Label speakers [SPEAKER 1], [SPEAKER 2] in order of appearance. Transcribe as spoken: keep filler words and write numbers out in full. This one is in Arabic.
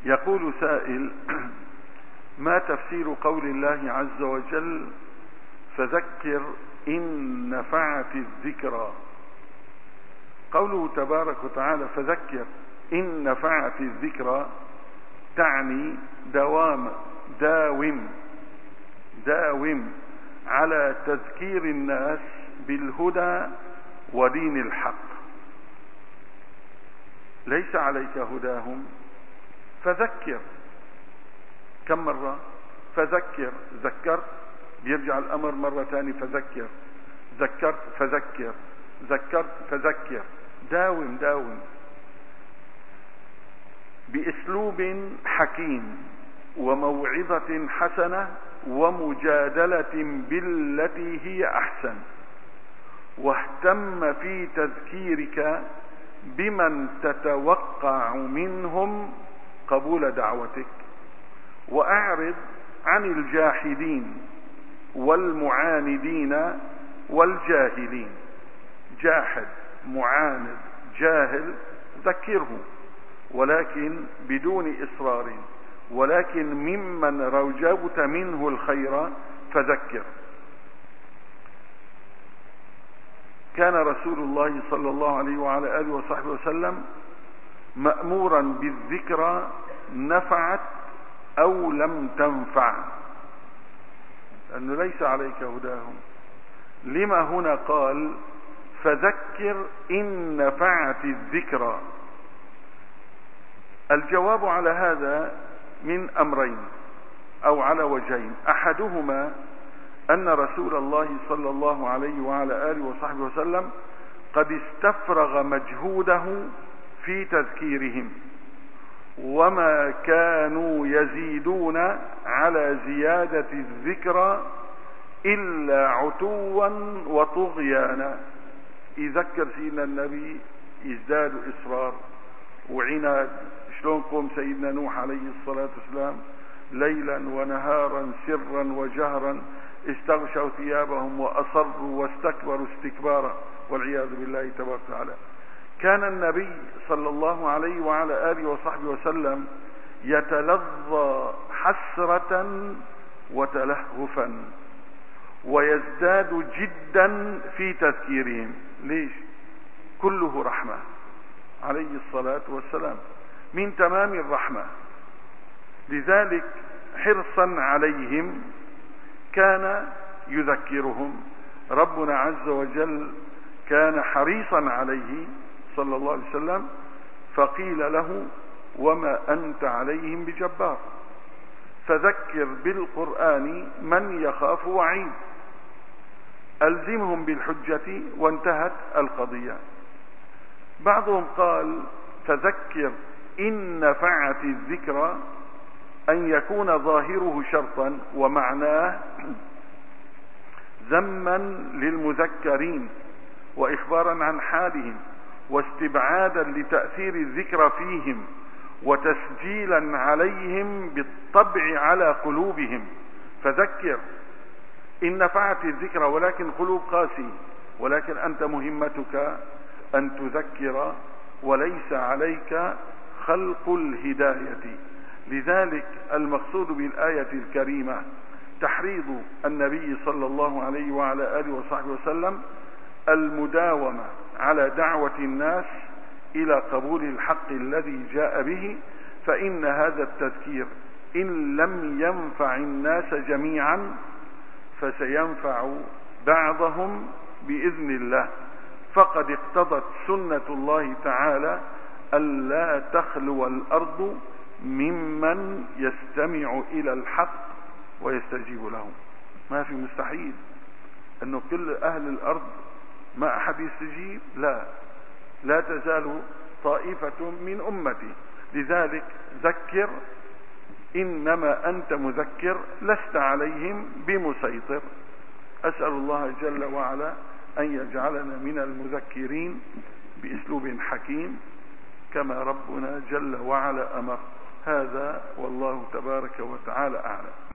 [SPEAKER 1] يقول سائل: ما تفسير قول الله عز وجل فذكر إن نفعت الذكرى؟ قوله تبارك وتعالى فذكر إن نفعت الذكرى تعني دوام داوم داوم على تذكير الناس بالهدى ودين الحق. ليس عليك هداهم فذكر. كم مرة فذكر؟ ذكرت، بيرجع الأمر مرة ثانية فذكر، ذكرت فذكر، ذكرت فذكر. داوم داوم بأسلوب حكيم وموعظة حسنة ومجادلة بالتي هي أحسن، واهتم في تذكيرك بمن تتوقع منهم قبول دعوتك، وأعرض عن الجاحدين والمعاندين والجاهلين. جاحد، معاند، جاهل ذكره، ولكن بدون إصرار، ولكن ممن رجوت منه الخير فذكر. كان رسول الله صلى الله عليه وعلى آله وصحبه وسلم مأمورا بالذكرى نفعت أو لم تنفع، لأنه ليس عليك هداهم. لما هنا قال فذكر إن نفعت الذكرى؟ الجواب على هذا من أمرين أو على وجهين. أحدهما أن رسول الله صلى الله عليه وعلى آله وصحبه وسلم قد استفرغ مجهوده في تذكيرهم، وما كانوا يزيدون على زيادة الذكرى إلا عتوا وطغيانا. يذكر سيدنا النبي يزداد إصرار وعناد. شلون قوم سيدنا نوح عليه الصلاة والسلام ليلا ونهارا سرا وجهرا استغشوا ثيابهم وأصروا واستكبروا استكبارا والعياذ بالله تبارك وتعالى. كان النبي صلى الله عليه وعلى آله وصحبه وسلم يتلظى حسرة وتلهفا ويزداد جدا في تذكيرهم. ليش؟ كله رحمة عليه الصلاة والسلام، من تمام الرحمة. لذلك حرصا عليهم كان يذكرهم. ربنا عز وجل كان حريصا عليه صلى الله عليه وسلم، فقيل له وما أنت عليهم بجبار، فذكر بالقرآن من يخاف وعيد. ألزمهم بالحجة وانتهت القضية. بعضهم قال فذكر إن نفعت الذكرى أن يكون ظاهره شرطا ومعناه ذما للمذكرين وإخبارا عن حالهم واستبعادا لتأثير الذكر فيهم وتسجيلا عليهم بالطبع على قلوبهم. فذكر إن نفعت الذكرى، ولكن قلوب قاسي، ولكن أنت مهمتك أن تذكر وليس عليك خلق الهداية. لذلك المقصود بالآية الكريمة تحريض النبي صلى الله عليه وعلى آله وصحبه وسلم المداومة على دعوة الناس إلى قبول الحق الذي جاء به، فإن هذا التذكير إن لم ينفع الناس جميعا فسينفع بعضهم بإذن الله. فقد اقتضت سنة الله تعالى ألا تخلو الأرض ممن يستمع إلى الحق ويستجيب له. ما في مستحيل أنه كل أهل الأرض ما أحد يستجيب، لا لا تزال طائفة من أمتي. لذلك ذكر، إنما أنت مذكر لست عليهم بمسيطر. أسأل الله جل وعلا أن يجعلنا من المذكرين بأسلوب حكيم كما ربنا جل وعلا أمر. هذا والله تبارك وتعالى أعلم.